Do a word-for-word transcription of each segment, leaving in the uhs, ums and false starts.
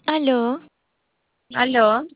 Aló, Aló,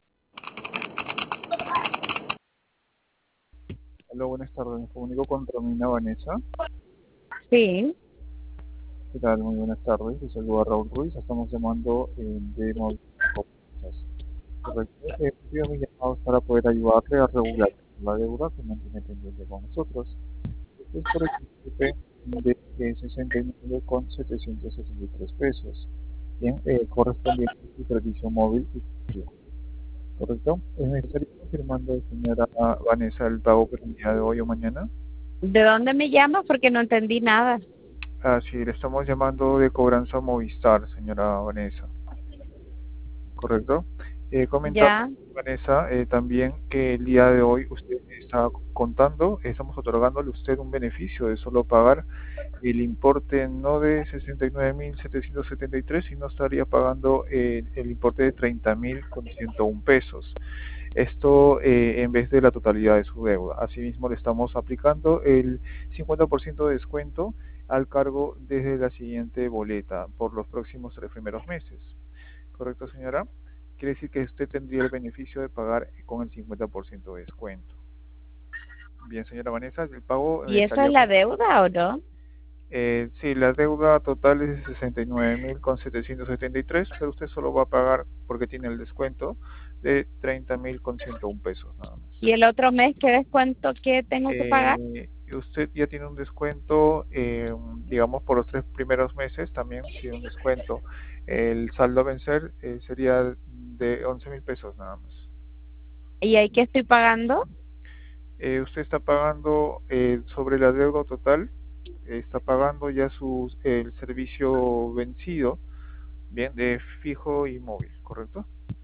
Hola, buenas tardes. Me comunico con Romina Vanessa. sí, ¿Qué tal? Muy buenas tardes. Les saluda Raúl Ruiz. Estamos llamando eh, de Movilidad. Correcto. Eh, pido mis llamados para poder ayudarle a regular la deuda que mantiene pendiente con nosotros. Esto es por el importe de eh, sesenta y nueve con setecientos sesenta y tres pesos, bien, eh, correspondiente a su servicio móvil y fijo. ¿Correcto? Es necesario confirmando, señora Vanessa, el pago por el día de hoy o mañana. ¿de dónde me llamas? Porque no entendí nada. Ah, sí, le estamos llamando de cobranza Movistar, señora Vanessa, ¿correcto? Eh, comentar, Ya, Vanessa, eh, también que el día de hoy usted está contando, estamos otorgándole a usted un beneficio de solo pagar el importe no de sesenta y nueve mil setecientos setenta y tres, sino estaría pagando eh, el importe de treinta mil con ciento uno pesos. Esto eh, en vez de la totalidad de su deuda. Asimismo, le estamos aplicando el cincuenta por ciento de descuento al cargo desde la siguiente boleta por los próximos tres primeros meses. ¿Correcto, señora? Quiere decir que usted tendría el beneficio de pagar con el cincuenta por ciento de descuento. Bien, señora Vanessa, el pago ¿y eh, eso es estaría la con... deuda o no? Eh, sí, la deuda total es de sesenta y nueve mil con setecientos setenta y tres, pero usted solo va a pagar, porque tiene el descuento, de treinta mil con ciento uno pesos nada más. ¿Y el otro mes qué descuento que tengo que pagar? Eh, usted ya tiene un descuento, eh, digamos, por los tres primeros meses también tiene un descuento. El saldo a vencer eh, sería de once mil pesos nada más. ¿Y ahí qué estoy pagando? Eh, usted está pagando eh, sobre la deuda total, eh, está pagando ya su, el servicio vencido, bien, de fijo y móvil, ¿correcto?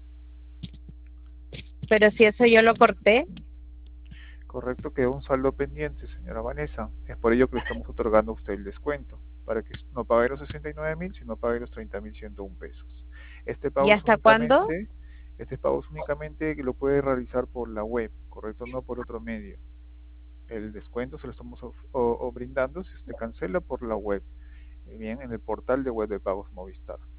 Pero si eso yo lo corté. Correcto, quedó un saldo pendiente, señora Vanessa. Es por ello que le estamos otorgando a usted el descuento, para que no pague los sesenta y nueve mil, sino pague los treinta mil ciento uno pesos. Este ¿Y pago es hasta cuándo? únicamente, este pago es únicamente que lo puede realizar por la web, correcto, no por otro medio. El descuento se lo estamos of- o- o brindando si usted cancela por la web, eh, bien, en el portal de web de pagos Movistar.